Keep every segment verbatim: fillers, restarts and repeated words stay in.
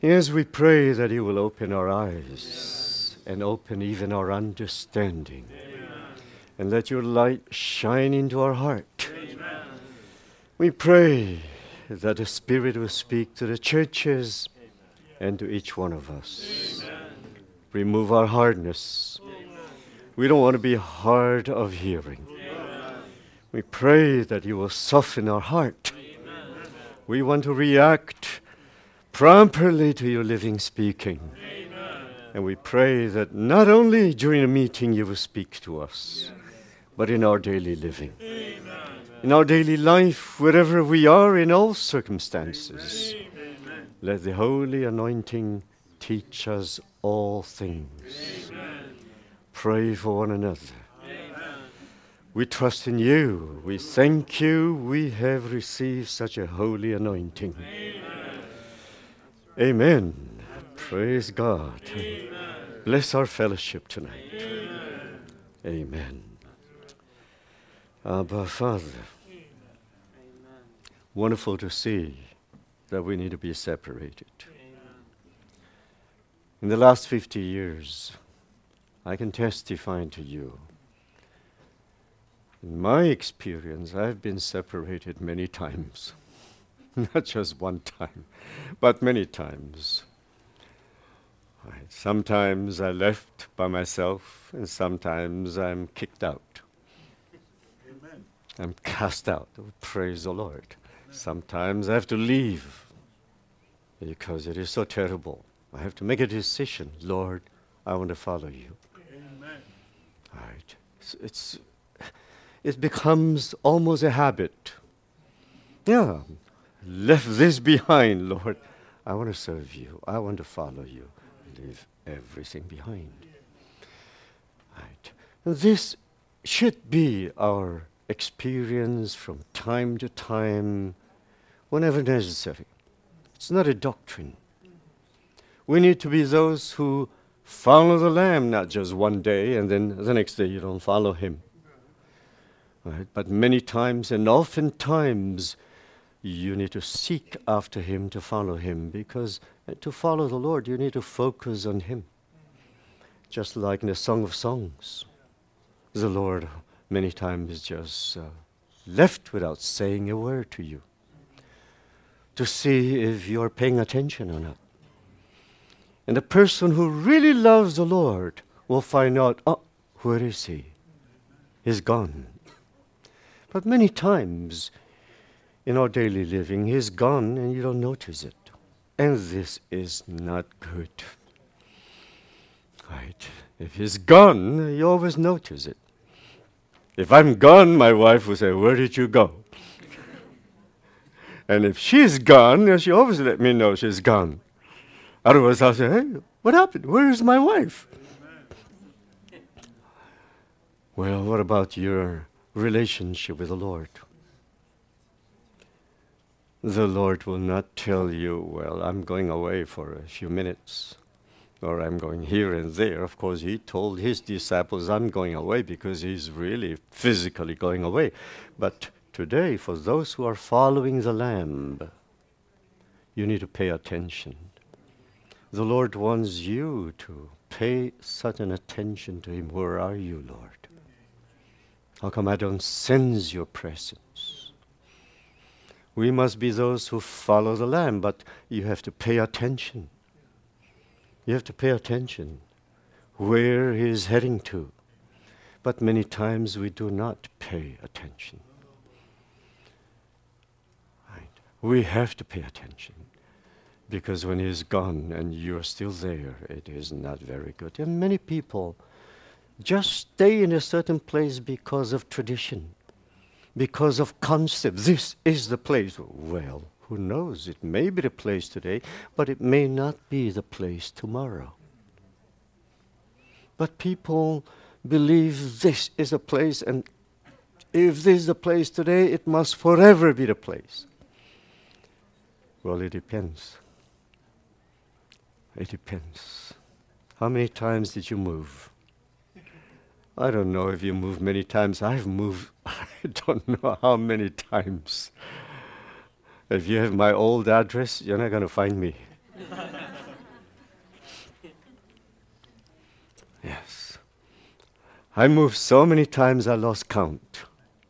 Yes, we pray that you will open our eyes and open even our understanding. And let your light shine into our heart. Amen. We pray that the Spirit will speak to the churches and to each one of us. Amen. Remove our hardness. Amen. We don't want to be hard of hearing. Amen. We pray that you will soften our heart. Amen. We want to react properly to your living speaking. Amen. And we pray that not only during a meeting you will speak to us, but in our daily living. Amen. In our daily life, wherever we are, in all circumstances. Amen. Let the holy anointing teach us all things. Amen. Pray for one another. Amen. We trust in you. We thank you. We have received such a holy anointing. Amen. Amen. Praise God. Amen. Bless our fellowship tonight. Amen. Amen. Abba, Father, Amen. Wonderful to see that we need to be separated. Amen. In the last fifty years, I can testify to you. In my experience, I've been separated many times. Not just one time, but many times. Right. Sometimes I left by myself, and sometimes I'm kicked out. I'm cast out. Praise the Lord. Amen. Sometimes I have to leave because it is so terrible. I have to make a decision. Lord, I want to follow you. Amen. All right. It's, it's, it becomes almost a habit. Yeah. Left this behind, Lord. I want to serve you. I want to follow you. Leave everything behind. All right. This should be our experience from time to time, whenever necessary. It's not a doctrine. We need to be those who follow the Lamb, not just one day and then the next day you don't follow him. Right? But many times and oftentimes you need to seek after him to follow him, because to follow the Lord you need to focus on him. Just like in the Song of Songs, the Lord many times just uh, left without saying a word to you, to see if you're paying attention or not. And the person who really loves the Lord will find out, oh, where is he? He's gone. But many times in our daily living, he's gone and you don't notice it. And this is not good. Right? If he's gone, you always notice it. If I'm gone, my wife will say, where did you go? And if she's gone, she always let me know she's gone. Otherwise, I'll say, hey, what happened? Where is my wife? Amen. Well, what about your relationship with the Lord? The Lord will not tell you, well, I'm going away for a few minutes, or I'm going here and there. Of course, he told his disciples, I'm going away, because he's really physically going away. But today, for those who are following the Lamb, you need to pay attention. The Lord wants you to pay certain attention to him. Where are you, Lord? How come I don't sense your presence? We must be those who follow the Lamb, but you have to pay attention. You have to pay attention where he is heading to. But many times we do not pay attention. Right. We have to pay attention, because when he is gone and you're still there, it is not very good. And many people just stay in a certain place because of tradition, because of concept. This is the place. Well, who knows? It may be the place today, but it may not be the place tomorrow. But people believe this is a place, and if this is the place today, it must forever be the place. Well, it depends. It depends. How many times did you move? I don't know if you moved many times. I've moved, I don't know how many times. If you have my old address, you're not going to find me. Yes. I moved so many times I lost count.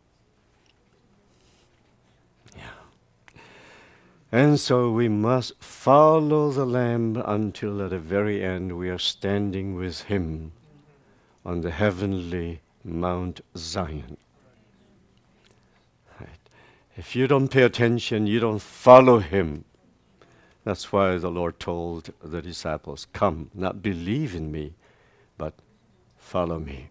Yeah. And so we must follow the Lamb until at the very end we are standing with him on the heavenly Mount Zion. Right. If you don't pay attention, you don't follow him. That's why the Lord told the disciples, come, not believe in me, but follow me.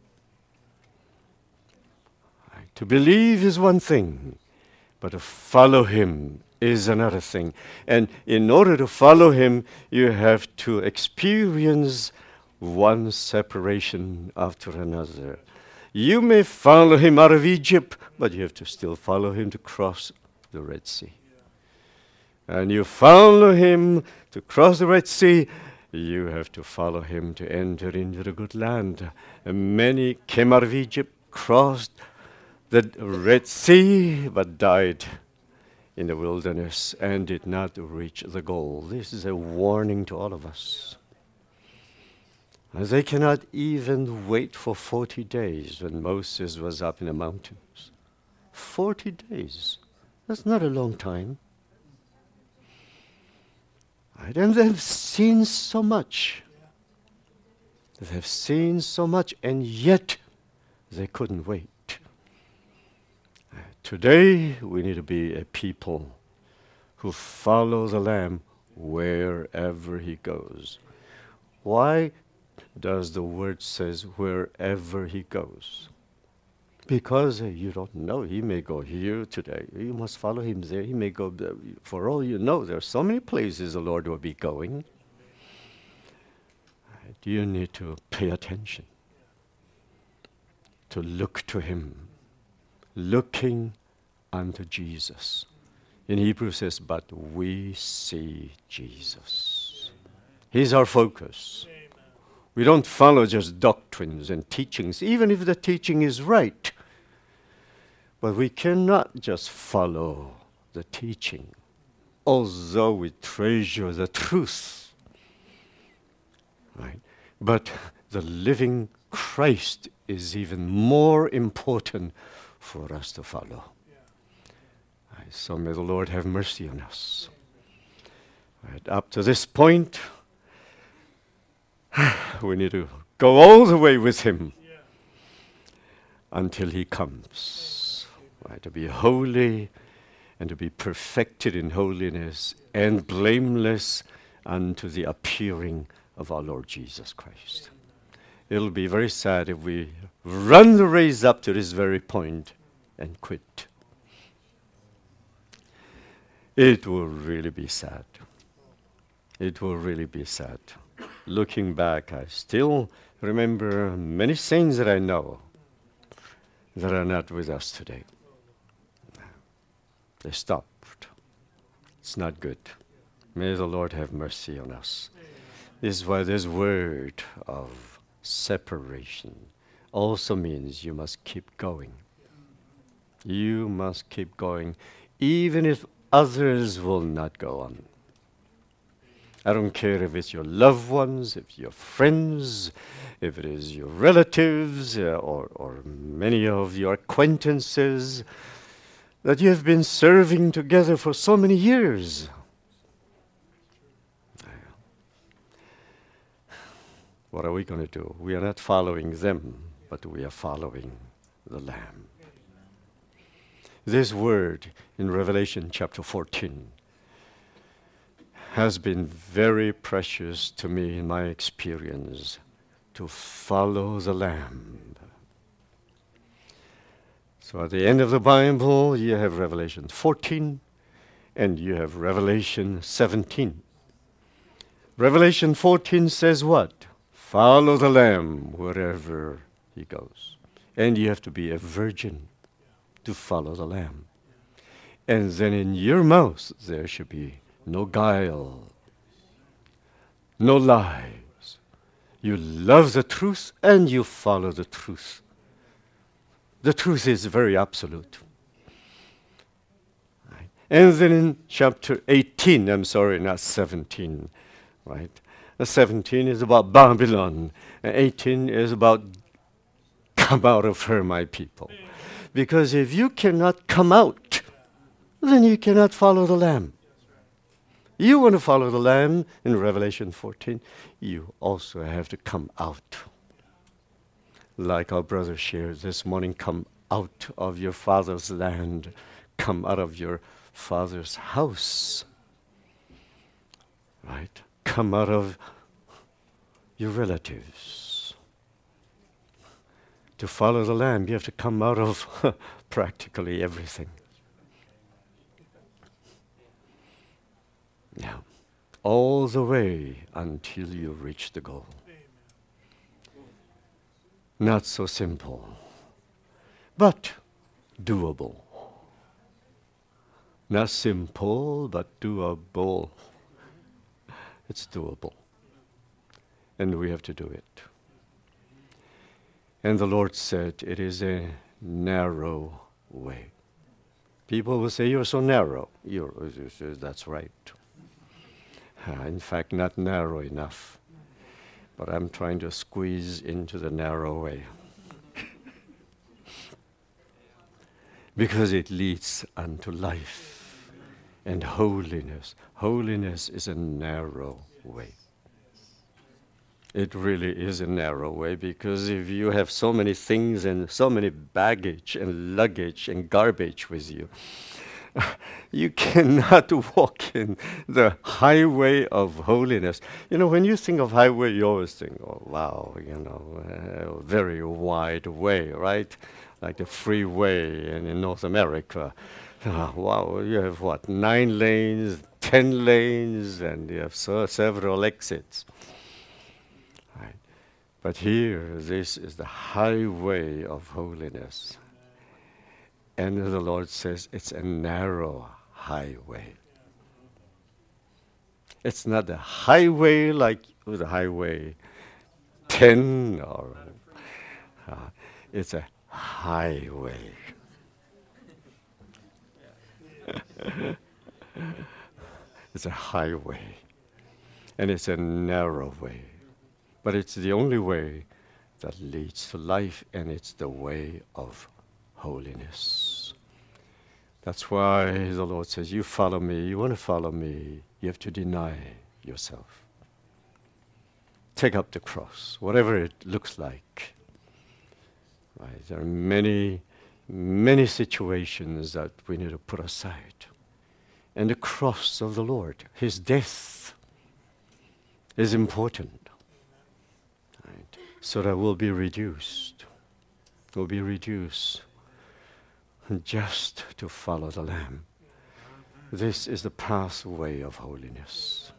Right. To believe is one thing, but to follow him is another thing. And in order to follow him, you have to experience one separation after another. You may follow him out of Egypt, but you have to still follow him to cross the Red Sea. And you follow him to cross the Red Sea, you have to follow him to enter into the good land. And many came out of Egypt, crossed the Red Sea, but died in the wilderness and did not reach the goal. This is a warning to all of us. As they cannot even wait for forty days when Moses was up in the mountains. Forty days. That's not a long time. Right? And they've seen so much. They have seen so much, and yet they couldn't wait. Uh, today, we need to be a people who follow the Lamb wherever he goes. Why does the word says wherever he goes? Because uh, you don't know. He may go here today. You must follow him there. He may go there. For all you know, there are so many places the Lord will be going. Uh, you need to pay attention, to look to him, looking unto Jesus. In Hebrews says, but we see Jesus. He's our focus. We don't follow just doctrines and teachings, even if the teaching is right. But we cannot just follow the teaching, although we treasure the truth. Right? But the living Christ is even more important for us to follow. Right? So may the Lord have mercy on us. Right? Up to this point, we need to go all the way with him yeah. until he comes. Right? To be holy and to be perfected in holiness and blameless unto the appearing of our Lord Jesus Christ. It'll be very sad if we run the race up to this very point and quit. It will really be sad. It will really be sad. Looking back, I still remember many saints that I know that are not with us today. They stopped. It's not good. May the Lord have mercy on us. This is why this word of separation also means you must keep going. You must keep going, even if others will not go on. I don't care if it's your loved ones, if your friends, if it is your relatives, uh, or, or many of your acquaintances that you have been serving together for so many years. What are we going to do? We are not following them, but we are following the Lamb. This word in Revelation chapter fourteen has been very precious to me in my experience, to follow the Lamb. So at the end of the Bible, you have Revelation fourteen, and you have Revelation seventeen. Revelation fourteen says what? Follow the Lamb wherever he goes. And you have to be a virgin to follow the Lamb. And then in your mouth there should be no guile, no lies. You love the truth and you follow the truth. The truth is very absolute. Right. And then in chapter eighteen, I'm sorry, not seventeen, right? Uh, seventeen is about Babylon. Uh, eighteen is about come out of her, my people. Because if you cannot come out, then you cannot follow the Lamb. You want to follow the Lamb in Revelation fourteen, you also have to come out. Like our brother shared this morning, come out of your father's land. Come out of your father's house. Right? Come out of your relatives. To follow the Lamb, you have to come out of practically everything. Yeah. All the way until you reach the goal. Not so simple, but doable. Not simple, but doable. It's doable. And we have to do it. And the Lord said, it is a narrow way. People will say, you're so narrow. You're, that's right. Uh, in fact, not narrow enough. But I'm trying to squeeze into the narrow way. Because it leads unto life and holiness. Holiness is a narrow way. It really is a narrow way, because if you have so many things and so many baggage and luggage and garbage with you, you cannot walk in the highway of holiness. You know, when you think of highway, you always think, oh, wow, you know, a very wide way, right? Like the freeway in, in North America. Oh, wow, you have what, nine lanes, ten lanes, and you have so several exits. Right. But here, this is the highway of holiness. And the Lord says it's a narrow highway. It's not a highway like the highway ten, or uh, it's a highway. It's a highway. And it's a narrow way. But it's the only way that leads to life, and it's the way of holiness. That's why the Lord says, you follow me, you want to follow me, you have to deny yourself. Take up the cross, whatever it looks like. Right? There are many, many situations that we need to put aside. And the cross of the Lord, his death, is important. Right? So that we'll be reduced. We'll be reduced just to follow the Lamb. This is the pathway of holiness.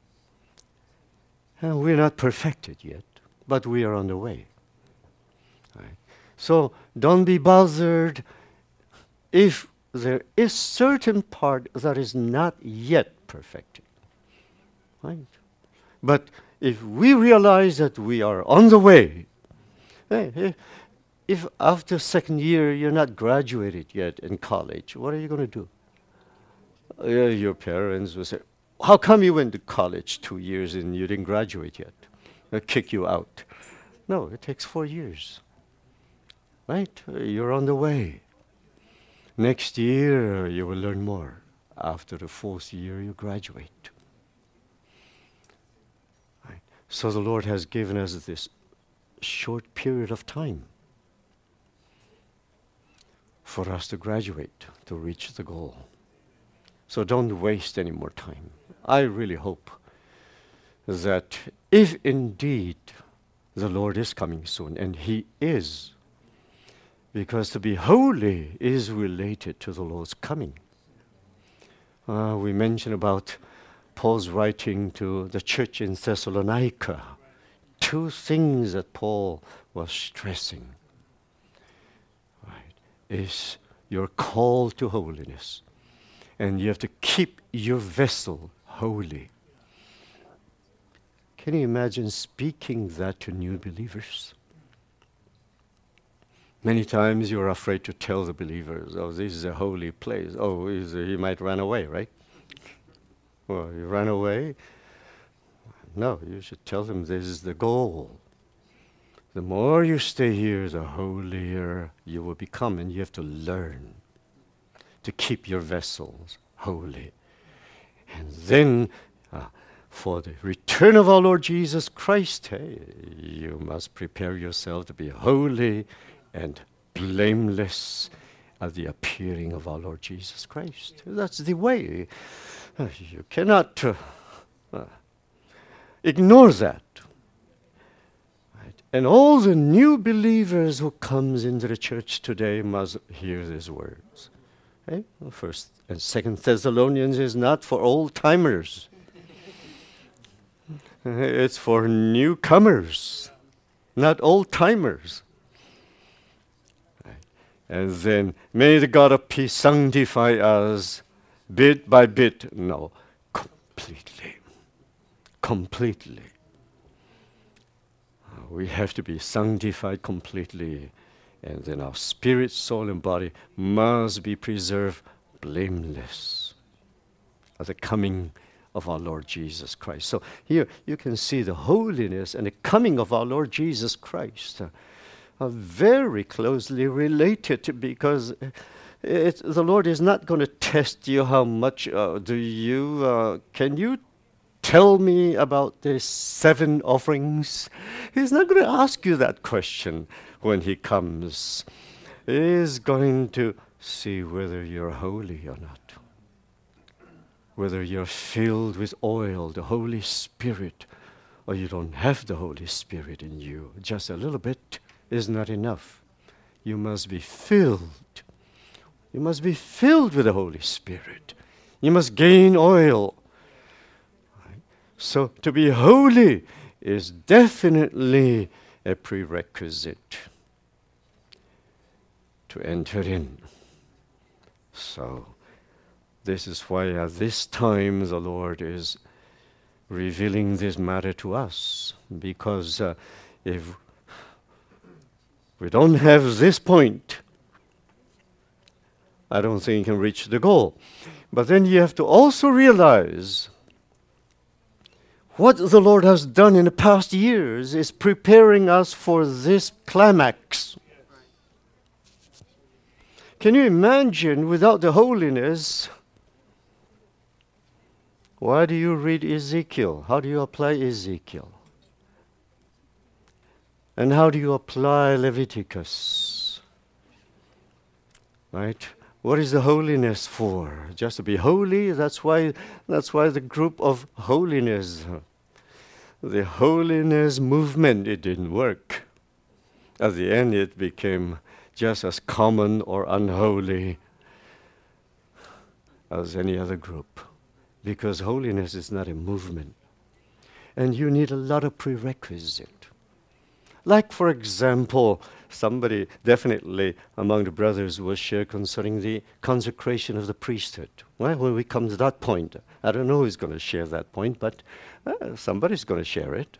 And we're not perfected yet, but we are on the way. Right? So don't be bothered if there is certain part that is not yet perfected. Right? But if we realize that we are on the way, hey, hey, if after second year you're not graduated yet in college, what are you going to do? Uh, your parents will say, how come you went to college two years and you didn't graduate yet? They'll kick you out. No, it takes four years. Right? Uh, you're on the way. Next year you will learn more. After the fourth year you graduate. Right? So the Lord has given us this short period of time for us to graduate, to reach the goal. So don't waste any more time. I really hope that if indeed the Lord is coming soon, and he is, because to be holy is related to the Lord's coming. Uh, we mentioned about Paul's writing to the church in Thessalonica. Two things that Paul was stressing. Is your call to holiness. And you have to keep your vessel holy. Can you imagine speaking that to new believers? Many times you're afraid to tell the believers, oh, this is a holy place. Oh, he might run away, right? Well, you run away. No, you should tell them this is the goal. The more you stay here, the holier you will become, and you have to learn to keep your vessels holy. And then, uh, for the return of our Lord Jesus Christ, hey, you must prepare yourself to be holy and blameless at the appearing of our Lord Jesus Christ. That's the way. Uh, you cannot uh, uh, ignore that. Right? And all the new believers who comes into the church today must hear these words. Okay? First and Second Thessalonians is not for old timers. It's for newcomers, not old timers. Right. And then, may the God of peace sanctify us bit by bit. No, completely. Completely. We have to be sanctified completely. And then our spirit, soul, and body must be preserved blameless at the coming of our Lord Jesus Christ. So here you can see the holiness and the coming of our Lord Jesus Christ uh, are very closely related, because it, the Lord is not going to test you how much uh, do you, uh, can you tell me about the seven offerings? He's not going to ask you that question when he comes. He's going to see whether you're holy or not. Whether you're filled with oil, the Holy Spirit, or you don't have the Holy Spirit in you. Just a little bit is not enough. You must be filled. You must be filled with the Holy Spirit. You must gain oil. Right? So to be holy is definitely a prerequisite to enter in. So this is why at this time the Lord is revealing this matter to us, because uh, if we don't have this point, I don't think you can reach the goal. But then you have to also realize what the Lord has done in the past years is preparing us for this climax. Can you imagine without the holiness? Why do you read Ezekiel? How do you apply Ezekiel? And how do you apply Leviticus? Right? What is the holiness for? Just to be holy? That's why that's why the group of holiness, the holiness movement, it didn't work. At the end it became just as common or unholy as any other group. Because holiness is not a movement. And you need a lot of prerequisite. Like, for example, somebody definitely among the brothers will share concerning the consecration of the priesthood. Well, when we come to that point, I don't know who's going to share that point, but uh, somebody's going to share it.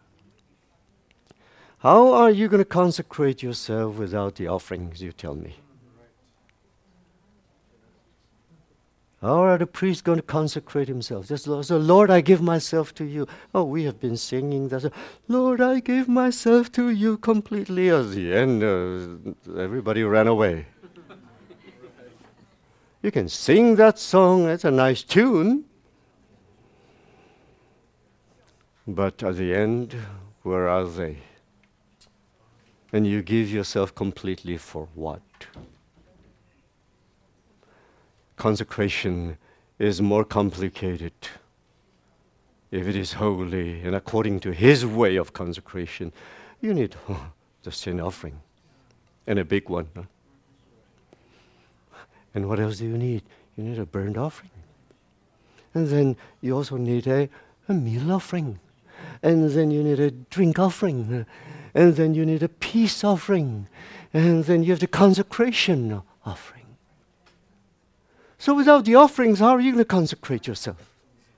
How are you going to consecrate yourself without the offerings, you tell me? How are the priests going to consecrate himself? Just Lord, so Lord, I give myself to you. Oh, we have been singing that. Lord, I give myself to you completely. At the end, uh, everybody ran away. You can sing that song. It's a nice tune. But at the end, where are they? And you give yourself completely for what? Consecration is more complicated. If it is holy and according to His way of consecration, you need oh, the sin offering, and a big one. Huh? And what else do you need? You need a burnt offering. And then you also need a, a meal offering. And then you need a drink offering. And then you need a peace offering. And then you have the consecration offering. So without the offerings, how are you going to consecrate yourself?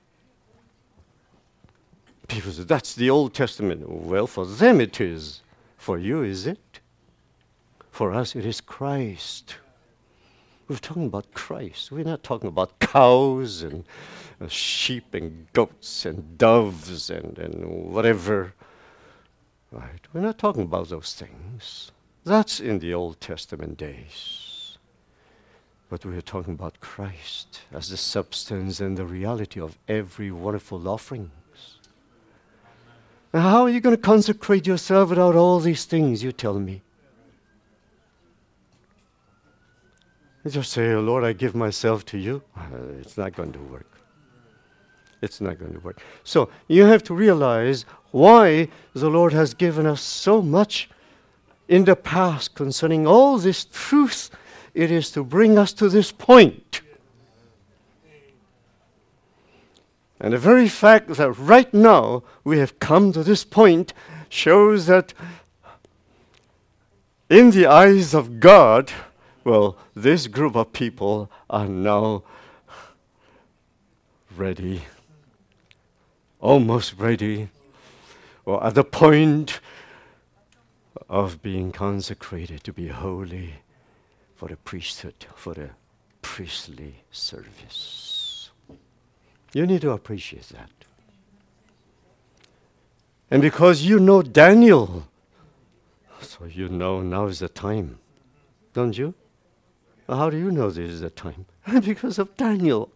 People say, that's the Old Testament. Well, for them it is. For you, is it? For us, it is Christ. We're talking about Christ. We're not talking about cows and uh, sheep and goats and doves and, and whatever. Right? We're not talking about those things. That's in the Old Testament days. But we're talking about Christ as the substance and the reality of every wonderful offering. Now, how are you going to consecrate yourself without all these things, you tell me? You just say, oh, Lord, I give myself to you. Uh, it's not going to work. It's not going to work. So you have to realize why the Lord has given us so much in the past concerning all this truth. It is to bring us to this point. And the very fact that right now we have come to this point shows that in the eyes of God, well, this group of people are now ready, almost ready, or at the point of being consecrated to be holy for the priesthood, for the priestly service. You need to appreciate that. And because you know Daniel, so you know now is the time, don't you? Well, how do you know this is the time? Because of Daniel.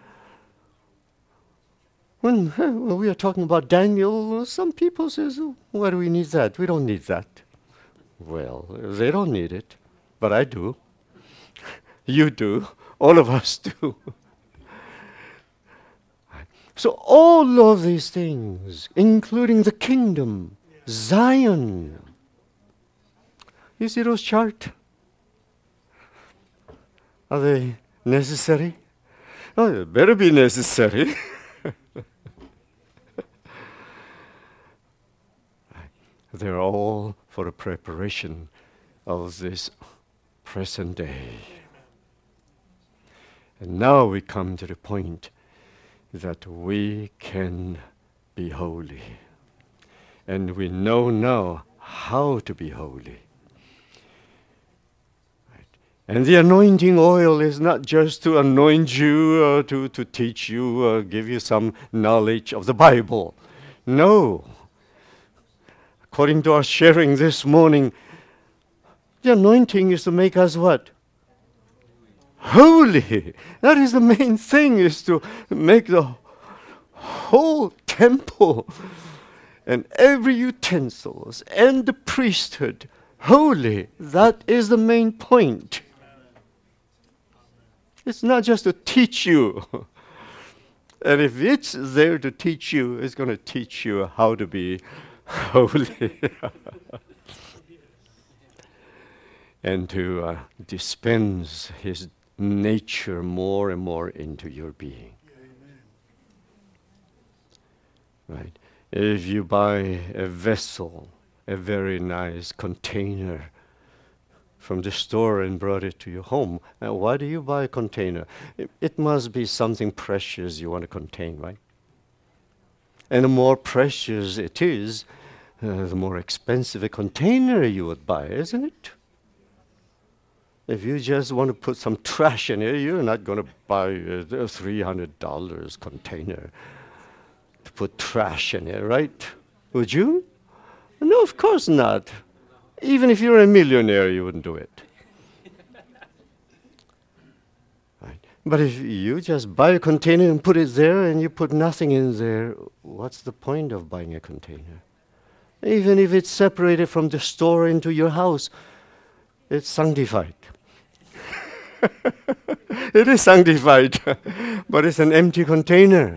When, when we are talking about Daniel, some people says, oh, why do we need that? We don't need that. Well, they don't need it, but I do. You do. All of us do. So all of these things, including the kingdom, Zion. You see those charts? Are they necessary? Oh, they better be necessary. They're all for the preparation of this present day. And now we come to the point that we can be holy. And we know now how to be holy. Right. And the anointing oil is not just to anoint you or to, to teach you or give you some knowledge of the Bible. No. According to our sharing this morning, the anointing is to make us what? Holy. That is the main thing, is to make the whole temple and every utensils and the priesthood holy. That is the main point. It's not just to teach you. And if it's there to teach you, it's going to teach you how to be holy. And to uh, dispense His nature more and more into your being. Amen. Right? If you buy a vessel, a very nice container from the store and brought it to your home, uh, why do you buy a container? It, it must be something precious you want to contain, right? And the more precious it is, uh, the more expensive a container you would buy, isn't it? If you just want to put some trash in it, you're not going to buy a three hundred dollars container to put trash in it, right? Would you? No, of course not. Even if you're a millionaire, you wouldn't do it. Right. But if you just buy a container and put it there and you put nothing in there, what's the point of buying a container? Even if it's separated from the store into your house, it's sanctified. It is sanctified, but it's an empty container.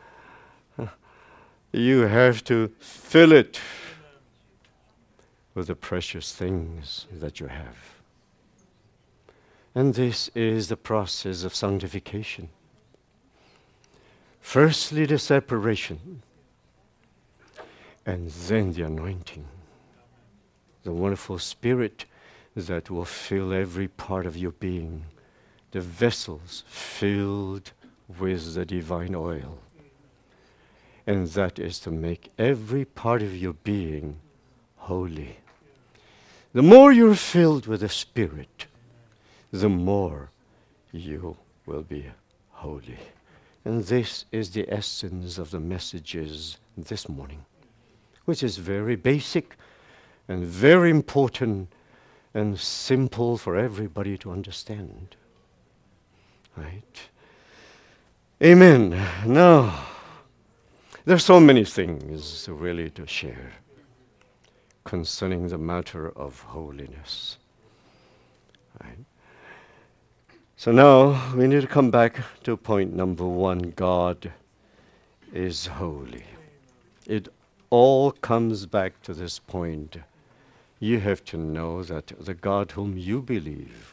You have to fill it with the precious things that you have. And this is the process of sanctification. Firstly, the separation, and then the anointing. The wonderful Spirit that will fill every part of your being. The vessels filled with the divine oil. And that is to make every part of your being holy. The more you're filled with the Spirit, the more you will be holy. And this is the essence of the messages this morning, which is very basic and very important and simple for everybody to understand. Right? Amen. Now, there's so many things really to share concerning the matter of holiness. Right? So now we need to come back to point number one. God is holy. It all comes back to this point. You have to know that the God whom you believe,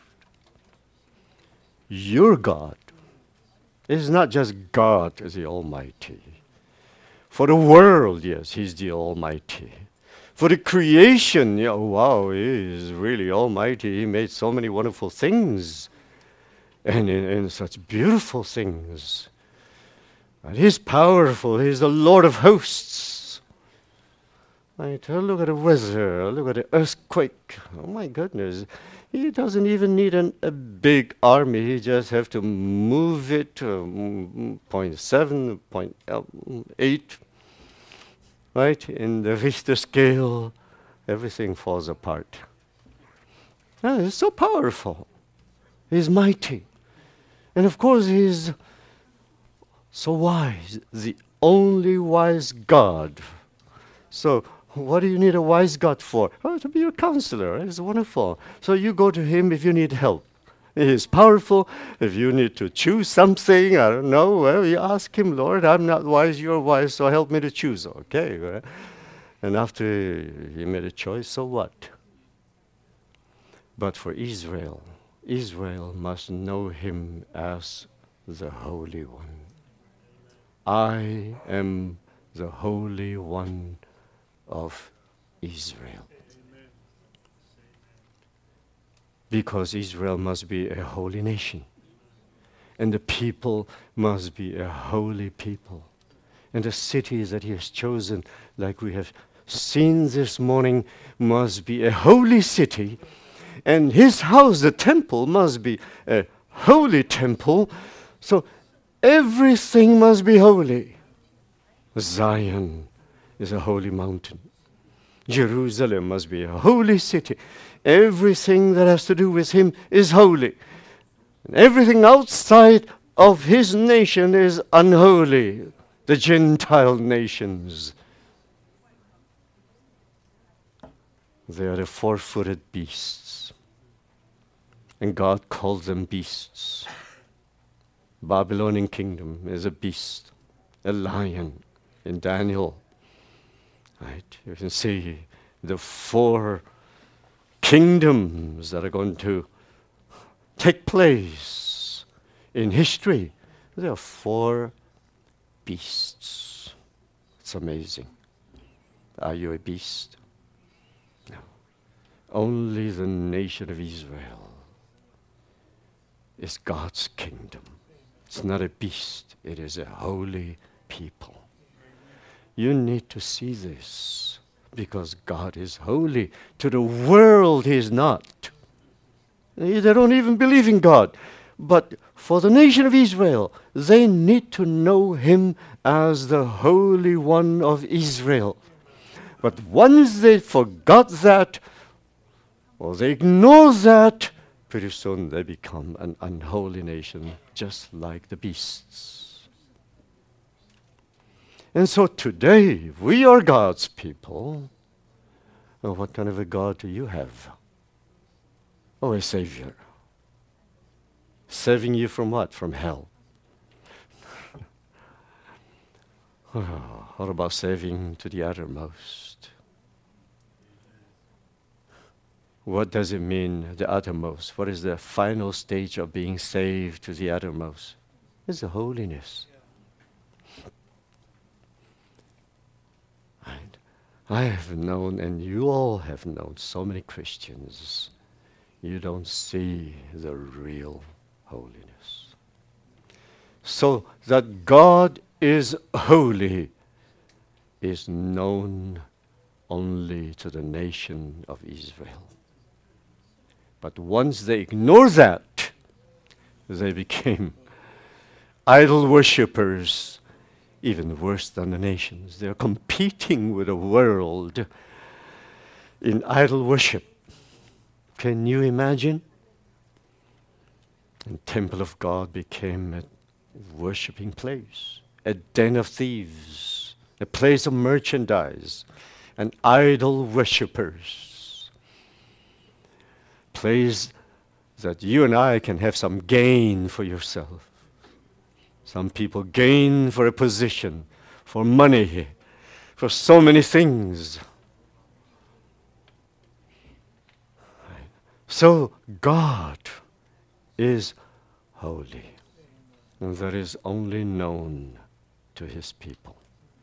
your God, is not just God as the Almighty. For the world, yes, He's the Almighty. For the creation, yeah, wow, He is really Almighty. He made so many wonderful things, and, and, and such beautiful things. And He's powerful. He's the Lord of hosts. Right? Oh, look at the weather. Look at the earthquake. Oh my goodness. He doesn't even need an, a big army. He just have to move it to um, point seven, point eight, right? In the Richter scale, everything falls apart. Oh, he's so powerful. He's mighty. And of course, he's so wise, the only wise God. So what do you need a wise God for? Oh, to be your counselor. It's wonderful. So you go to Him if you need help. He is powerful. If you need to choose something, I don't know, well, you ask Him, Lord, I'm not wise, you're wise, so help me to choose. Okay. Right? And after He made a choice, so what? But for Israel, Israel must know Him as the Holy One. I am the Holy One of Israel. Because Israel must be a holy nation. And the people must be a holy people. And the cities that He has chosen, like we have seen this morning, must be a holy city. And His house, the temple, must be a holy temple. So everything must be holy. Zion is a holy mountain. Jerusalem must be a holy city. Everything that has to do with Him is holy. And everything outside of His nation is unholy. The Gentile nations. They are the four-footed beasts. And God called them beasts. Babylonian kingdom is a beast, a lion in Daniel. Right? You can see the four kingdoms that are going to take place in history. There are four beasts. It's amazing. Are you a beast? No. Only the nation of Israel is God's kingdom. It's not a beast. It is a holy people. You need to see this because God is holy. To the world, He is not. They don't even believe in God. But for the nation of Israel, they need to know Him as the Holy One of Israel. But once they forgot that, or they ignore that, pretty soon they become an unholy nation, just like the beasts. And so today, we are God's people. Well, what kind of a God do you have? Oh, a Savior. Saving you from what? From hell. Oh, what about saving to the uttermost? What does it mean, the uttermost? What is the final stage of being saved to the uttermost? It's the holiness. And I have known, and you all have known, so many Christians, you don't see the real holiness. So that God is holy is known only to the nation of Israel. But once they ignore that, They became idol worshippers, even worse than the nations. They're competing with the world in idol worship. Can you imagine? And temple of God became a worshiping place, a den of thieves, a place of merchandise, and idol worshippers. Place that you and I can have some gain for yourself. Some people gain for a position, for money, for so many things. So God is holy, and that is only known to his people.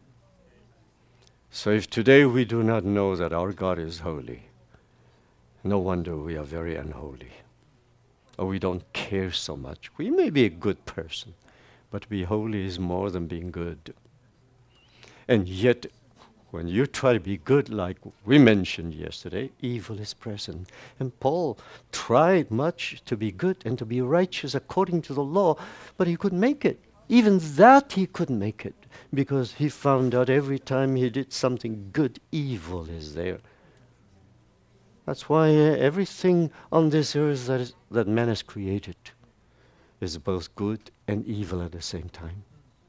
So if today we do not know that our God is holy, no wonder we are very unholy, or we don't care so much. We may be a good person, but to be holy is more than being good. And yet, when you try to be good, like we mentioned yesterday, evil is present. And Paul tried much to be good and to be righteous according to the law, but he couldn't make it. Even that he couldn't make it, because he found out every time he did something good, evil is there. That's why uh, everything on this earth that, is, that man has created is both good and evil at the same time.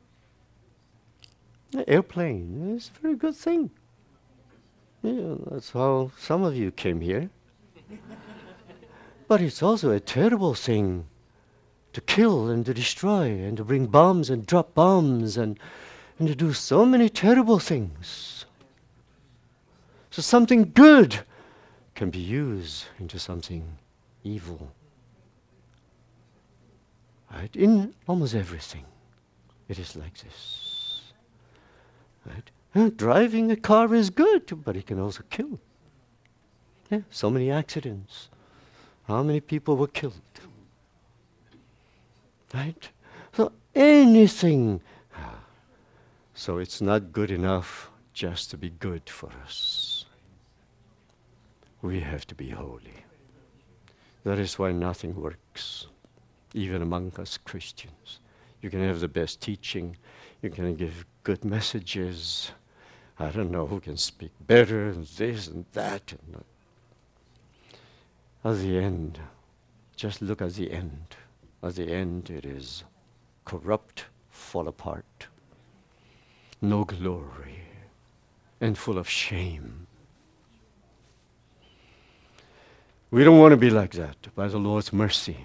An airplane is a very good thing. Yeah, that's how some of you came here. But it's also a terrible thing to kill and to destroy and to bring bombs and drop bombs and, and to do so many terrible things. So something good can be used into something evil. Right? In almost everything, it is like this. Right? Uh, driving a car is good, but it can also kill. Yeah, so many accidents. How many people were killed? Right? So anything. So it's not good enough just to be good for us. We have to be holy. That is why nothing works, even among us Christians. You can have the best teaching. You can give good messages. I don't know who can speak better, and this and that. And that. At the end, just look at the end. At the end, it is corrupt, fall apart, no glory, and full of shame. We don't want to be like that, by the Lord's mercy.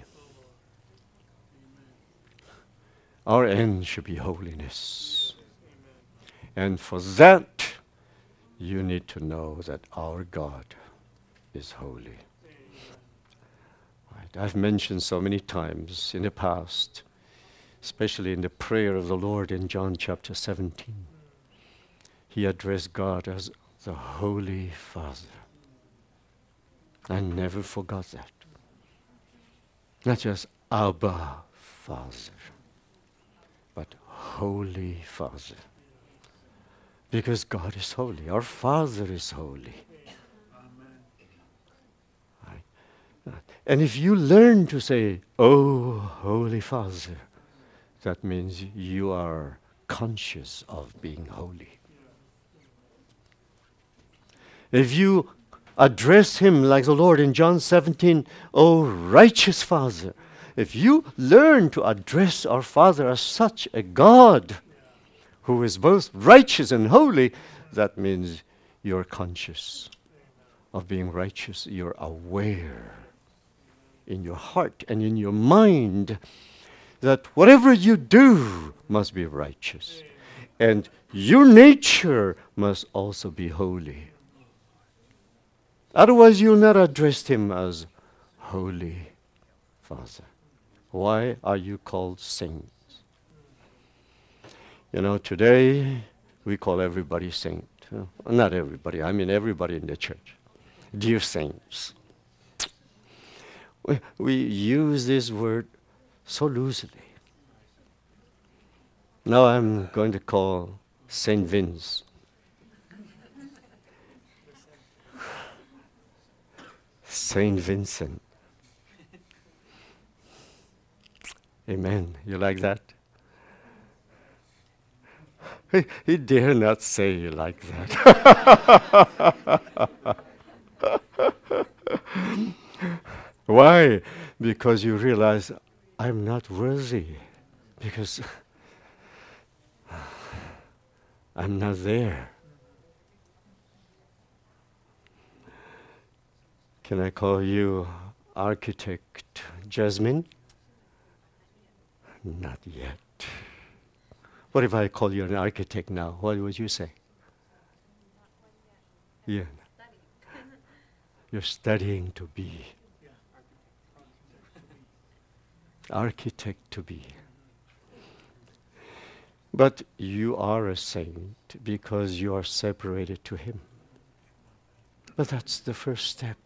Our end should be holiness. And for that, you need to know that our God is holy. Right. I've mentioned so many times in the past, especially in the prayer of the Lord in John chapter seventeen, he addressed God as the Holy Father. I never forgot that. Not just Abba, Father, but Holy Father. Because God is holy. Our Father is holy. Right. And if you learn to say, "Oh, Holy Father," that means you are conscious of being holy. If you address him like the Lord in John seventeen, "Oh, righteous Father," if you learn to address our Father as such a God who is both righteous and holy, that means you're conscious of being righteous. You're aware in your heart and in your mind that whatever you do must be righteous. And your nature must also be holy. Otherwise, you'll not address him as Holy Father. Why are you called saints? You know, today we call everybody saint. Uh, not everybody, I mean everybody in the church. Dear saints. We, we use this word so loosely. Now I'm going to call Saint Vince. Saint Vincent. Amen. You like that? He, he dare not say you like that. Why? Because you realize I'm not worthy. Because I'm not there. Can I call you Architect Jasmine? Not yet. What if I call you an architect now? What would you say? Yeah. You're studying to be. Architect to be. But you are a saint because you are separated to Him. But that's the first step.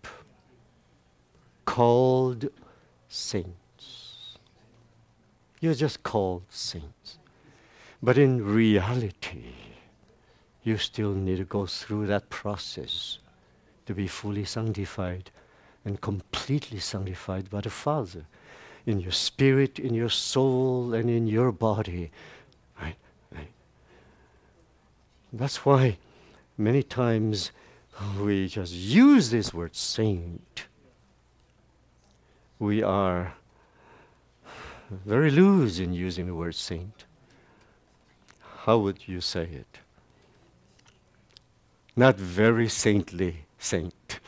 Called saints. You're just called saints. But in reality, you still need to go through that process to be fully sanctified and completely sanctified by the Father in your spirit, in your soul, and in your body. Right? Right? That's why many times we just use this word saint. We are very loose in using the word saint. How would you say it? Not very saintly saint.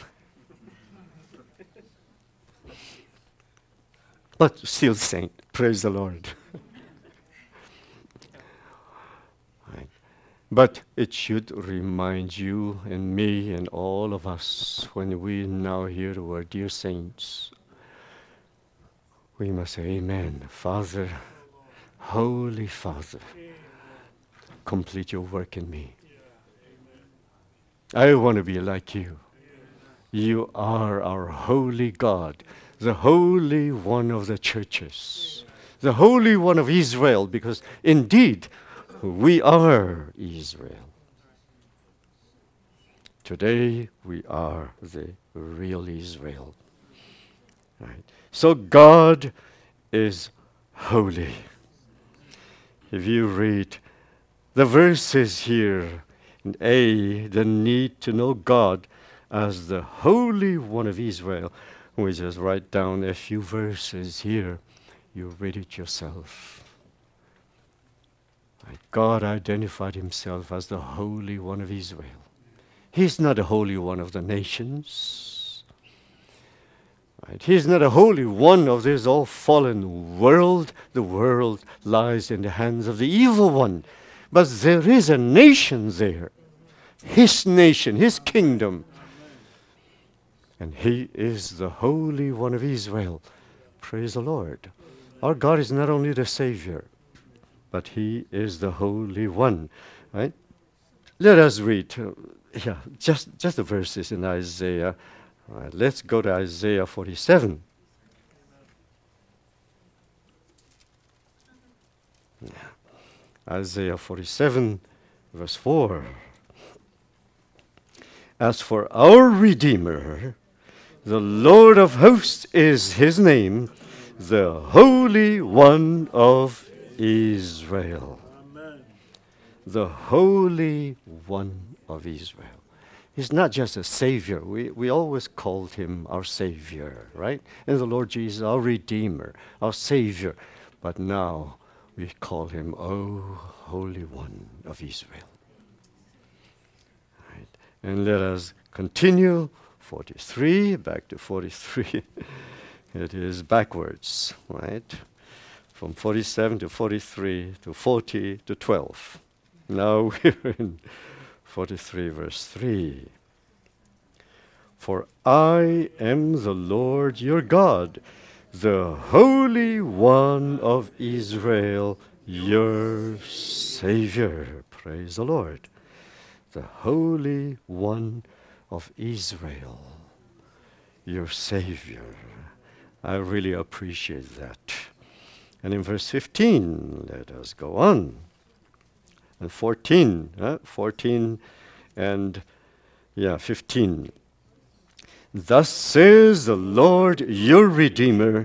But still saint. Praise the Lord. Right. But it should remind you and me and all of us when we now hear the word, dear saints, we must say, Amen. Father, Holy Father, complete your work in me. I want to be like you. You are our holy God, the Holy One of the churches, the Holy One of Israel, because indeed we are Israel. Today we are the real Israel. Right? So God is holy. If you read the verses here, in A, the need to know God as the Holy One of Israel, we just write down a few verses here. You read it yourself. Right? God identified Himself as the Holy One of Israel. He's not the Holy One of the nations. Right? He's not a Holy One of this all fallen world. The world lies in the hands of the evil one. But there is a nation there. His nation, His kingdom. And He is the Holy One of Israel. Praise the Lord. Our God is not only the Savior, but He is the Holy One. Right? Let us read, uh, yeah, just, just the verses in Isaiah. All right, let's go to Isaiah forty-seven. Yeah. Isaiah forty-seven, verse four. As for our Redeemer, the Lord of hosts is His name, the Holy One of Israel. Amen. The Holy One of Israel. He's not just a Savior. We, we always called Him our Savior, right? And the Lord Jesus, our Redeemer, our Savior. But now we call Him, O Holy One of Israel. Right. And let us continue. forty-three, back to forty-three. It is backwards, right? From forty-seven to forty-three to forty to twelve. Now we're in forty-three, verse three. For I am the Lord your God, the Holy One of Israel, your Savior. Praise the Lord. The Holy One of Israel, your Savior. I really appreciate that. And in verse fifteen, let us go on. And fourteen, uh, fourteen and, yeah, fifteen. Thus says the Lord your Redeemer,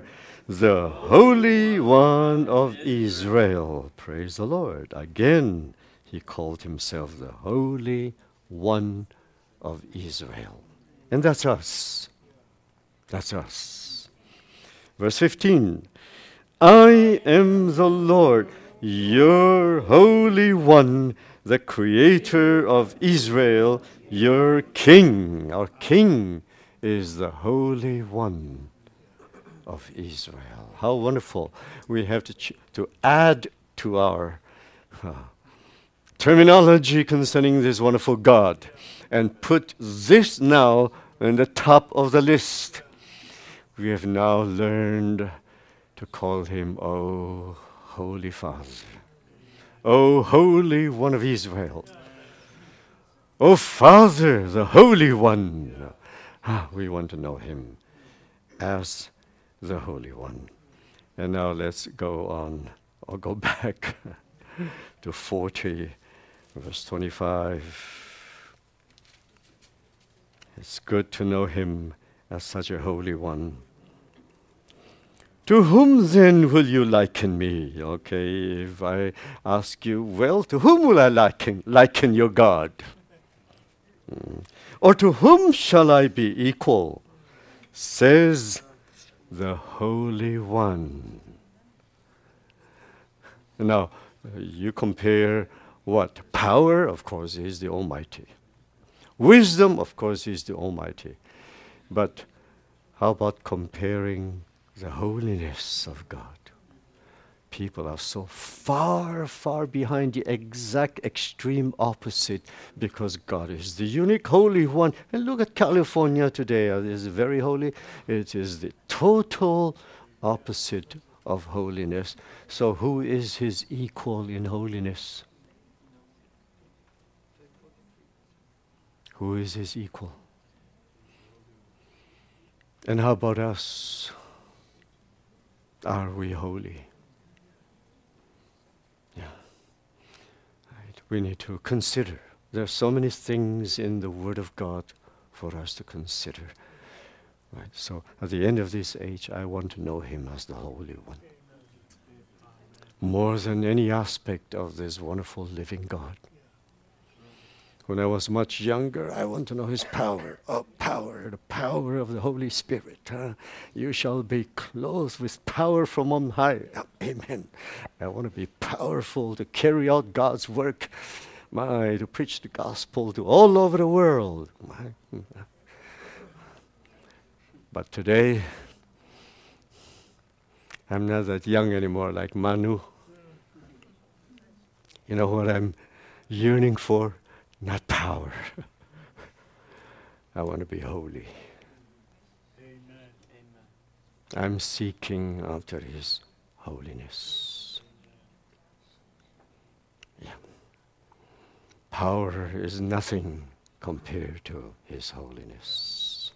the Holy One of Israel. Praise the Lord. Again, he called himself the Holy One of Israel. And that's us. That's us. Verse fifteen. I am the Lord, your Holy One, the Creator of Israel, your King. Our King is the Holy One of Israel. How wonderful. We have to, ch- to add to our uh, terminology concerning this wonderful God and put this now in the top of the list. We have now learned to call him, O Holy Father, O Holy One of Israel, O Father, the Holy One. Ah, we want to know him as the Holy One. And now let's go on, or go back to forty, verse twenty-five. It's good to know him as such a Holy One. To whom then will you liken me? Okay, if I ask you, well, to whom will I liken, liken your God? Mm. Or to whom shall I be equal? Says the Holy One. Now, uh, you compare what? Power, of course, is the Almighty. Wisdom, of course, is the Almighty. But how about comparing the holiness of God? People are so far, far behind the exact extreme opposite because God is the unique Holy One. And look at California today. It is very holy. It is the total opposite of holiness. So who is his equal in holiness? Who is his equal? And how about us? Are we holy? Yeah. Right. We need to consider. There are so many things in the Word of God for us to consider. Right. So at the end of this age, I want to know him as the Holy One. More than any aspect of this wonderful living God. When I was much younger, I want to know his power. Oh, power, the power of the Holy Spirit. Huh? You shall be clothed with power from on high. Oh, amen. I want to be powerful to carry out God's work. My, to preach the gospel to all over the world. My. But today, I'm not that young anymore like Manu. You know what I'm yearning for? Not power. I want to be holy. Amen. Amen. I'm seeking after his holiness. Yeah. Power is nothing compared to his holiness.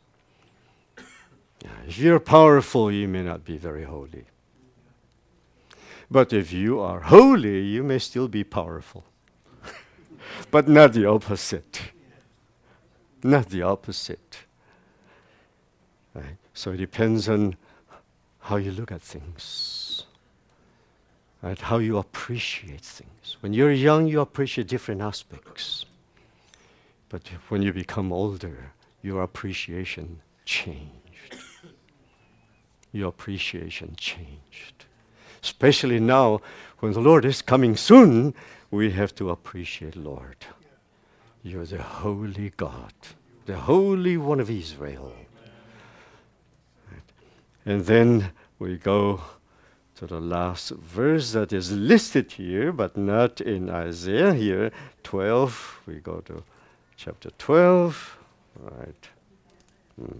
Yeah. If you're powerful, you may not be very holy. But if you are holy, you may still be powerful. But not the opposite. Not the opposite. Right? So it depends on how you look at things. Right? How you appreciate things. When you're young, you appreciate different aspects. But when you become older, your appreciation changed. Your appreciation changed. Especially now, when the Lord is coming soon, we have to appreciate, Lord, you're the holy God, the Holy One of Israel. Right. And then we go to the last verse that is listed here, but not in Isaiah here, twelve. We go to chapter twelve. Right. Hmm.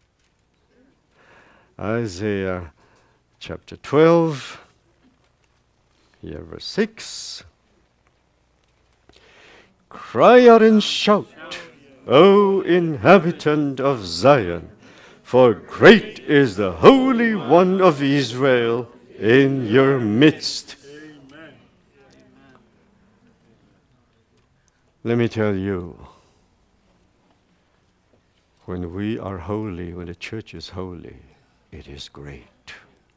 Isaiah chapter twelve. Here, verse six. Cry out and shout, O inhabitant of Zion, for great is the Holy One of Israel in your midst. Amen. Let me tell you, when we are holy, when the church is holy, it is great.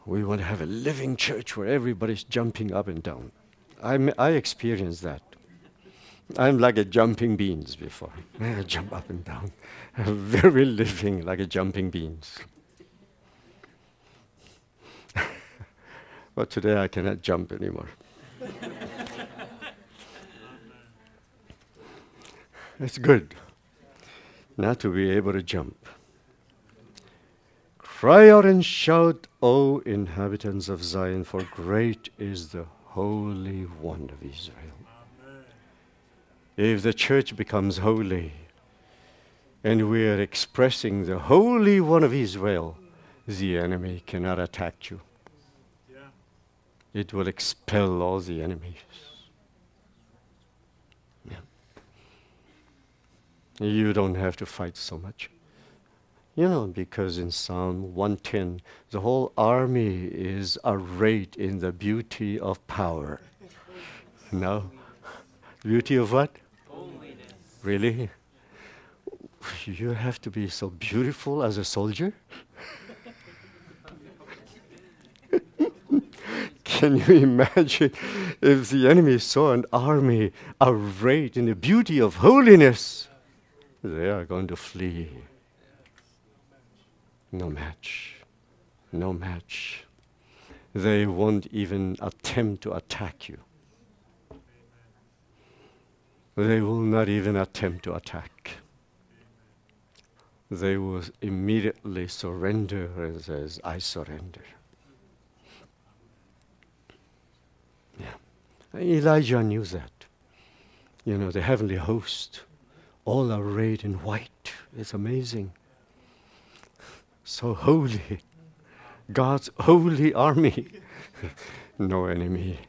We want to have a living church where everybody's jumping up and down. I'm, I experienced that. I'm like a jumping beans before. I jump up and down. I'm very living like a jumping beans. But today I cannot jump anymore. It's good not to be able to jump. Cry out and shout, O inhabitants of Zion, for great is the Holy One of Israel. Amen. If the church becomes holy, and we are expressing the Holy One of Israel, the enemy cannot attack you. Yeah. It will expel all the enemies. Yeah. You don't have to fight so much. You know, because in Psalm one ten, the whole army is arrayed in the beauty of power. No? Beauty of what? Holiness. Really? You have to be so beautiful as a soldier? Can you imagine if the enemy saw an army arrayed in the beauty of holiness? They are going to flee. No match. No match. They won't even attempt to attack you. They will not even attempt to attack. They will immediately surrender and says, I surrender. Yeah. Elijah knew that. You know, the heavenly host, all arrayed in white. It's amazing. So holy. God's holy army. No enemy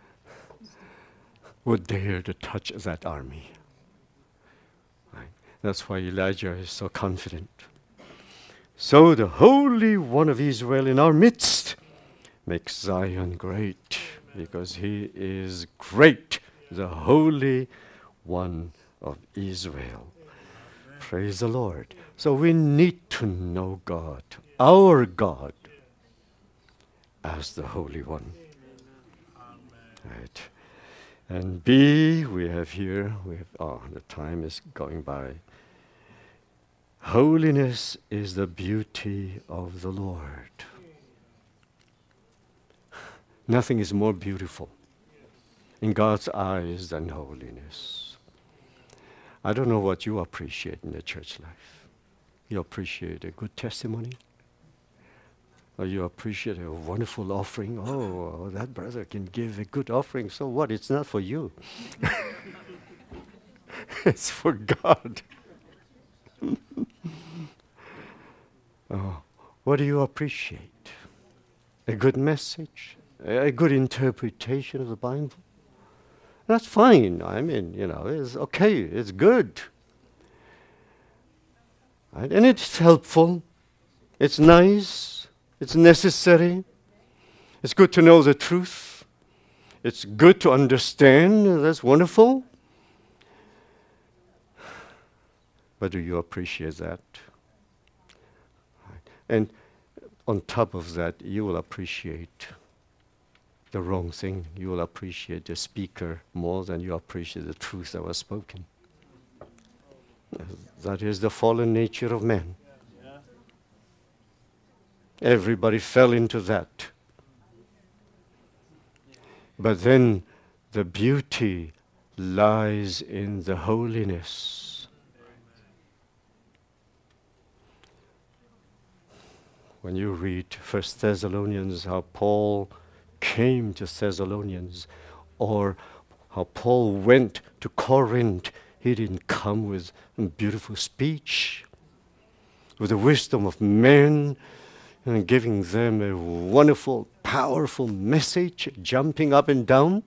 would dare to touch that army. Right? That's why Elijah is so confident. So the Holy One of Israel in our midst makes Zion great, because he is great, the Holy One of Israel. Praise the Lord. So we need to know God, our God, as the Holy One. Right. And B, we have here, we have, oh, the time is going by. Holiness is the beauty of the Lord. Nothing is more beautiful in God's eyes than holiness. I don't know what you appreciate in the church life. You appreciate a good testimony? Or you appreciate a wonderful offering? Oh, that brother can give a good offering. So what? It's not for you. It's for God. Oh, what do you appreciate? A good message? A good interpretation of the Bible? That's fine. I mean, you know, it's okay. It's good. Right? And it's helpful. It's nice. It's necessary. It's good to know the truth. It's good to understand. That's wonderful. But do you appreciate that? Right. And on top of that, you will appreciate the wrong thing. You will appreciate the speaker more than you appreciate the truth that was spoken. That is the fallen nature of man. Everybody fell into that. But then the beauty lies in the holiness. When you read First Thessalonians, how Paul came to Thessalonians, or how Paul went to Corinth, he didn't come with a beautiful speech, with the wisdom of men, and giving them a wonderful, powerful message, jumping up and down.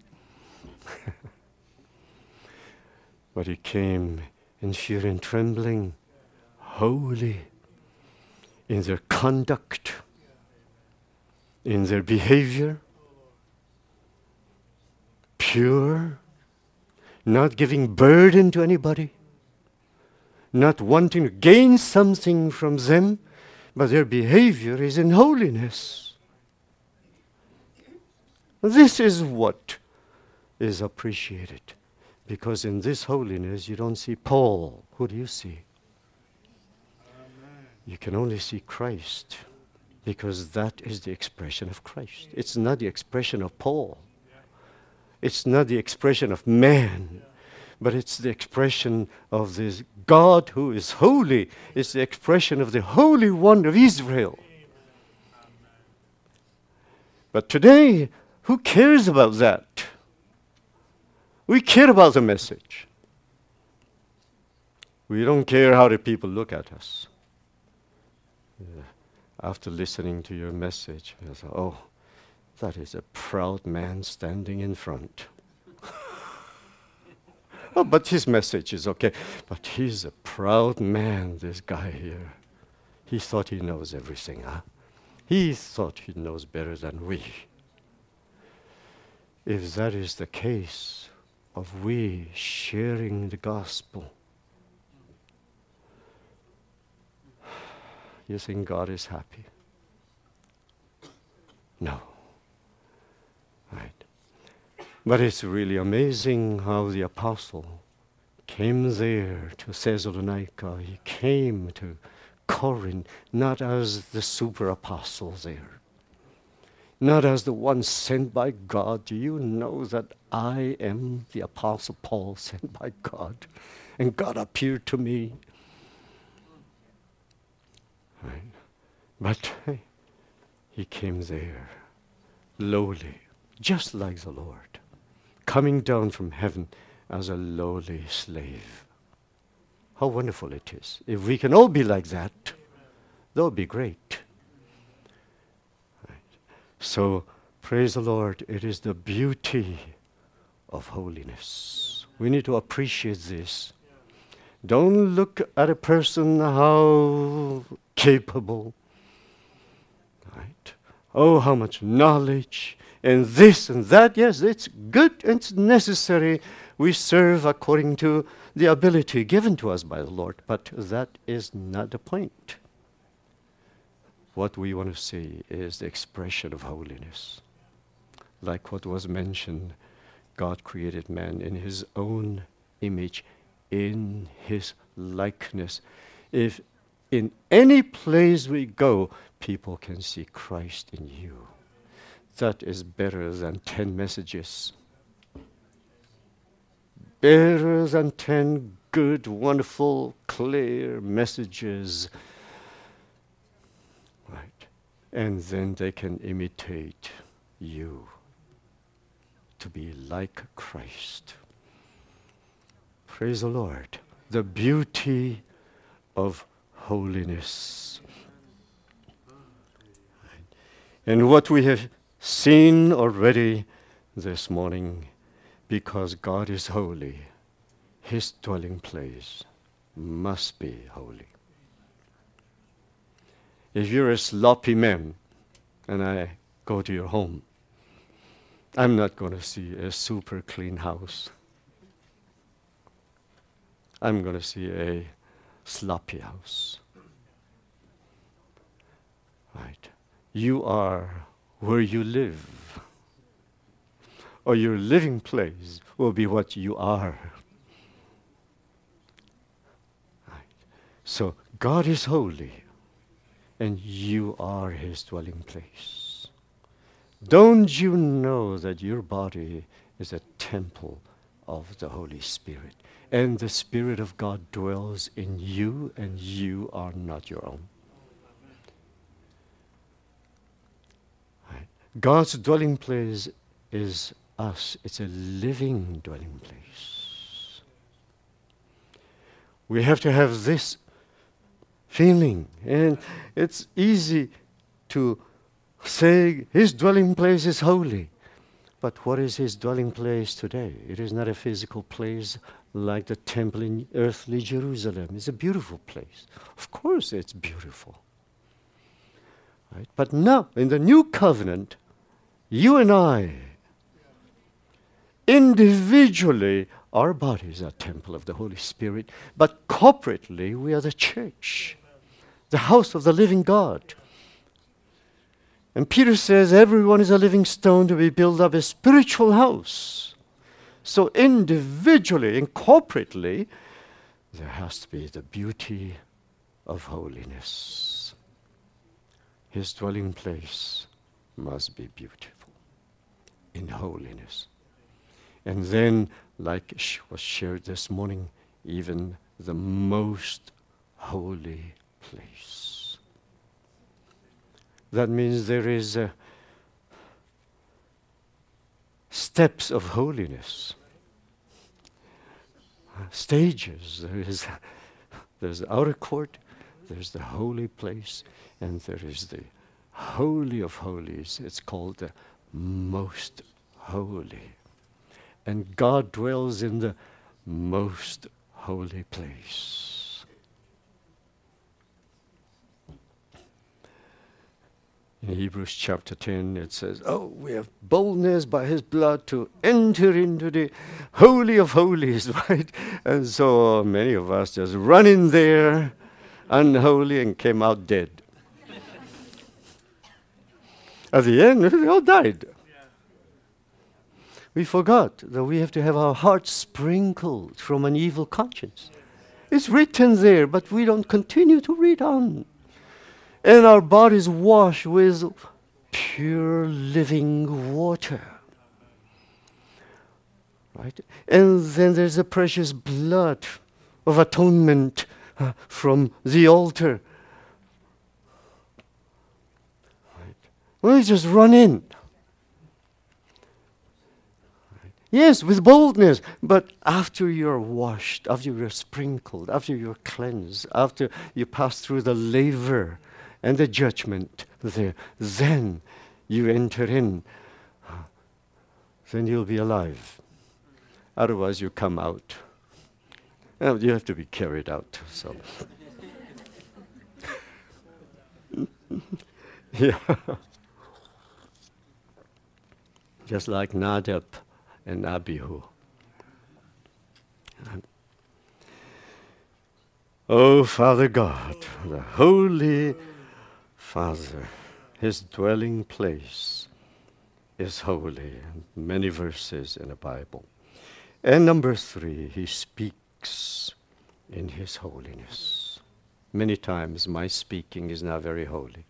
But he came in fear and trembling, holy in their conduct, in their behavior, pure, not giving burden to anybody, not wanting to gain something from them, but their behavior is in holiness. This is what is appreciated. Because in this holiness, you don't see Paul. Who do you see? Amen. You can only see Christ. Because that is the expression of Christ. It's not the expression of Paul. It's not the expression of man. But it's the expression of this God who is holy. It's the expression of the Holy One of Israel. But today, who cares about that? We care about the message. We don't care how the people look at us. Yeah. After listening to your message, I thought, oh, that is a proud man standing in front. Oh, but his message is okay. But he's a proud man, this guy here. He thought he knows everything, huh? He thought he knows better than we. If that is the case of we sharing the gospel, you think God is happy? No. Right. But it's really amazing how the apostle came there to Thessalonica. He came to Corinth, not as the super apostle there, not as the one sent by God. Do you know that I am the apostle Paul sent by God? And God appeared to me. Right. But hey, he came there, lowly, just like the Lord, coming down from heaven as a lowly slave. How wonderful it is. If we can all be like that, that would be great. Right. So, praise the Lord, it is the beauty of holiness. We need to appreciate this. Don't look at a person how capable, right? Oh, how much knowledge, and this and that. Yes, it's good, it's necessary. We serve according to the ability given to us by the Lord, but that is not the point. What we want to see is the expression of holiness. Like what was mentioned, God created man in his own image, in his likeness. If in any place we go, people can see Christ in you. That is better than ten messages. Better than ten good, wonderful, clear messages. Right. And then they can imitate you to be like Christ. Praise the Lord. The beauty of holiness. And what we have seen already this morning, because God is holy, his dwelling place must be holy. If you're a sloppy man and I go to your home, I'm not going to see a super clean house. I'm going to see a sloppy house. Right. You are where you live. Or your living place will be what you are. Right. So God is holy, and you are his dwelling place. Don't you know that your body is a temple of the Holy Spirit? And the Spirit of God dwells in you, and you are not your own. Right. God's dwelling place is us. It's a living dwelling place. We have to have this feeling. And it's easy to say his dwelling place is holy. But what is his dwelling place today? It is not a physical place like the temple in earthly Jerusalem. It's a beautiful place. Of course it's beautiful. Right? But now, in the new covenant, you and I, individually, our bodies are temple of the Holy Spirit, but corporately, we are the church, the house of the living God. And Peter says everyone is a living stone to be built up a spiritual house. So individually and corporately, there has to be the beauty of holiness. His dwelling place must be beautiful in holiness. And then, like was shared this morning, even the most holy place. That means there is uh, steps of holiness, stages. There is there's the outer court, there's the holy place, and there is the holy of holies. It's called the most holy. And God dwells in the most holy place. In Hebrews chapter ten, it says, oh, we have boldness by his blood to enter into the holy of holies, right? And so uh, many of us just run in there, unholy, and came out dead. At the end, they all died. We forgot that we have to have our hearts sprinkled from an evil conscience. It's written there, but we don't continue to read on. And our bodies washed with pure living water. Right? And then there's the precious blood of atonement uh, from the altar. Right? We just run in. Right? Yes, with boldness, but after you're washed, after you're sprinkled, after you're cleansed, after you pass through the laver and the judgment there, then you enter in. Then you'll be alive. Otherwise, you come out. Well, you have to be carried out. So, yeah, just like Nadab and Abihu. Oh, Father God, the Holy Father, his dwelling place is holy. Many verses in the Bible. And number three, he speaks in his holiness. Many times my speaking is not very holy.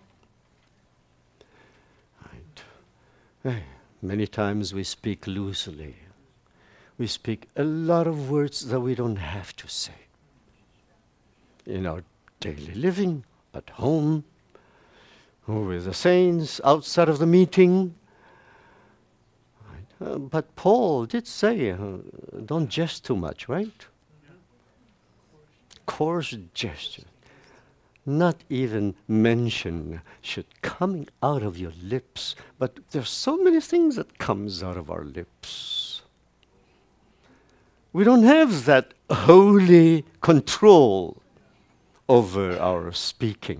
Right. Many times we speak loosely. We speak a lot of words that we don't have to say. In our daily living, at home, with the saints, outside of the meeting. Right. Uh, but Paul did say, uh, don't jest too much, right? Yeah. Coarse gesture. Not even mention should come out of your lips. But there's so many things that comes out of our lips. We don't have that holy control over our speaking.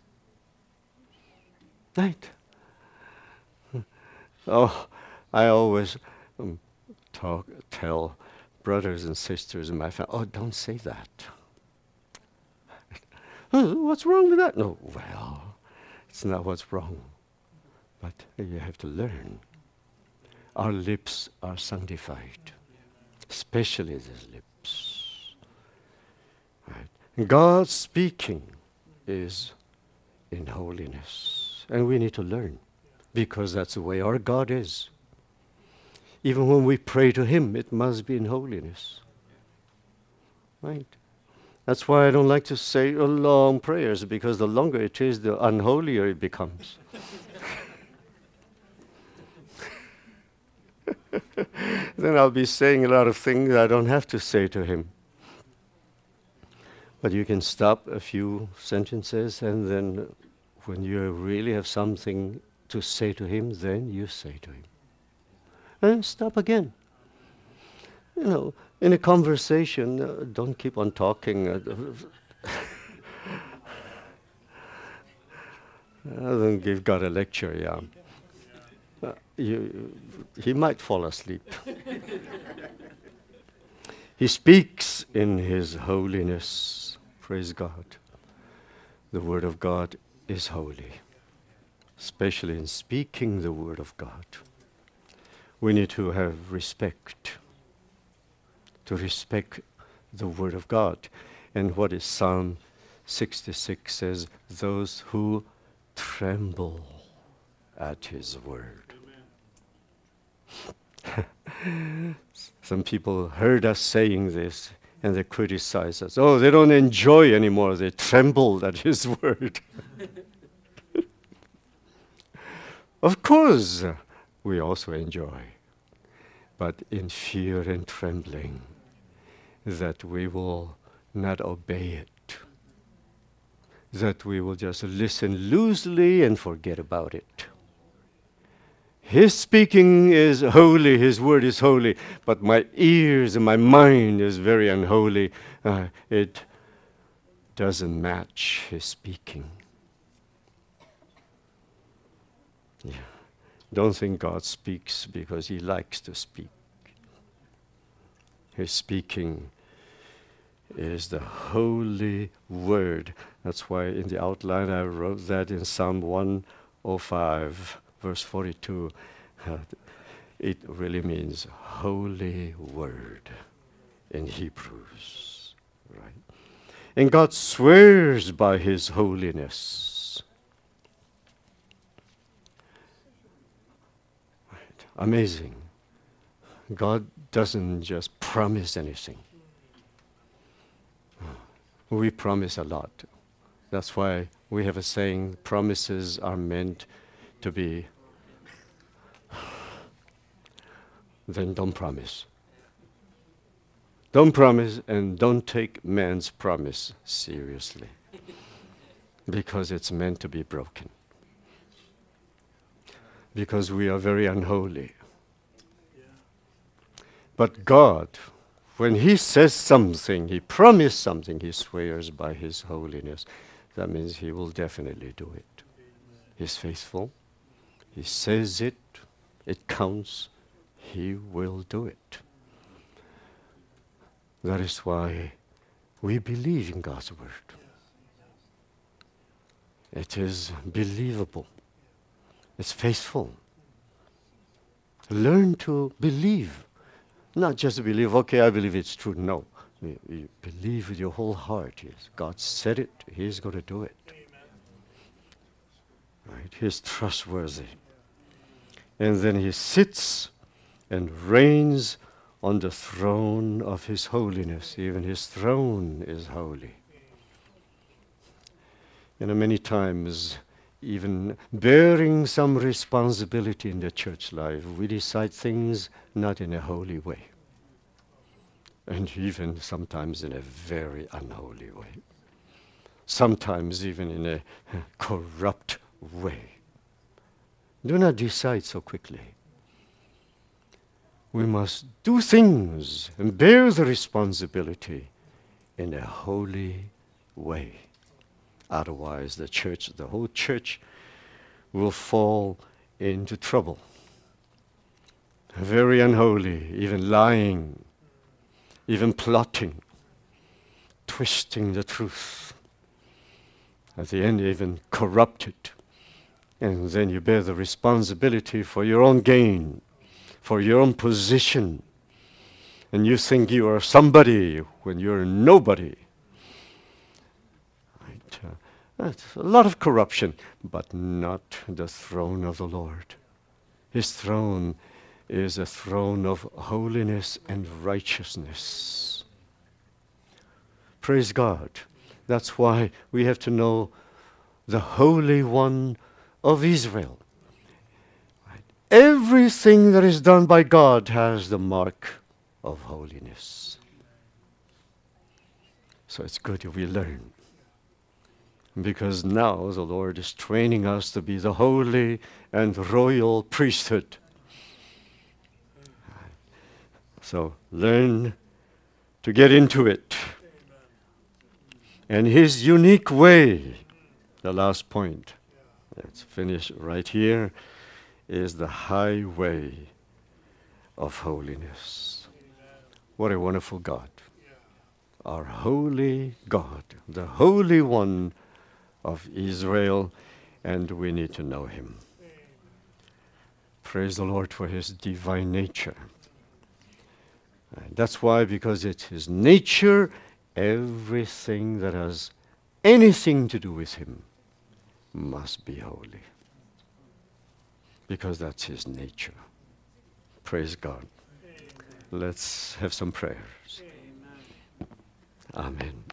Right? Oh, I always um, talk, tell brothers and sisters in my family, oh, don't say that. What's wrong with that? No, well, it's not what's wrong. But you have to learn. Our lips are sanctified, especially these lips. Right? God's speaking is in holiness. And we need to learn, because that's the way our God is. Even when we pray to him, it must be in holiness. Right? That's why I don't like to say long prayers, because the longer it is, the unholier it becomes. Then I'll be saying a lot of things I don't have to say to him. But you can stop a few sentences, and then when you really have something to say to him, then you say to him. And stop again. You know, in a conversation, uh, don't keep on talking. Uh, don't give God a lecture, yeah. Uh, you, he might fall asleep. He speaks in his holiness. Praise God. The Word of God is holy. especially in speaking the Word of God. We need to have respect, to respect the Word of God. And what is Psalm sixty-six says, those who tremble at His Word. Some people heard us saying this and they criticize us. Oh, they don't enjoy anymore. They trembled at His Word. Of course, we also enjoy, but in fear and trembling that we will not obey it, that we will just listen loosely and forget about it. His speaking is holy, His word is holy, but my ears and my mind is very unholy. Uh, it doesn't match His speaking. Yeah. Don't think God speaks because He likes to speak. His speaking is the holy word. That's why in the outline I wrote that in Psalm one oh five. Verse forty-two, uh, it really means holy word in Hebrews, right? And God swears by His holiness. Right. Amazing. God doesn't just promise anything. We promise a lot. That's why we have a saying, promises are meant to be, then don't promise. Don't promise and don't take man's promise seriously because it's meant to be broken. Because we are very unholy. But God, when He says something, He promised something, He swears by His holiness. That means He will definitely do it. He's faithful. He says it, it counts, He will do it. That is why we believe in God's word. It is believable. It's faithful. Learn to believe. Not just believe, okay, I believe it's true. No. You, you believe with your whole heart. Yes, God said it, He's going to do it. Right? He's trustworthy. And then He sits and reigns on the throne of His holiness. Even His throne is holy. And many times, even bearing some responsibility in the church life, we decide things not in a holy way. And even sometimes in a very unholy way. Sometimes even in a corrupt way. Do not decide so quickly. We must do things and bear the responsibility in a holy way. Otherwise, the church, the whole church, will fall into trouble. Very unholy, even lying, even plotting, twisting the truth. At the end, even corrupted. And then you bear the responsibility for your own gain, for your own position. And you think you are somebody when you're nobody. Right. Uh, that's a lot of corruption, but not the throne of the Lord. His throne is a throne of holiness and righteousness. Praise God. That's why we have to know the Holy One of Israel. Right. Everything that is done by God has the mark of holiness. So it's good if we learn. Because now the Lord is training us to be the holy and royal priesthood. So learn to get into it. And His unique way, the last point, let's finish right here, is the highway of holiness. What a wonderful God. Our holy God, the Holy One of Israel, and we need to know him. Praise the Lord for his divine nature. And that's why, because it's his nature, everything that has anything to do with him must be holy. Because that's his nature. Praise God. Let's have some prayers. Amen.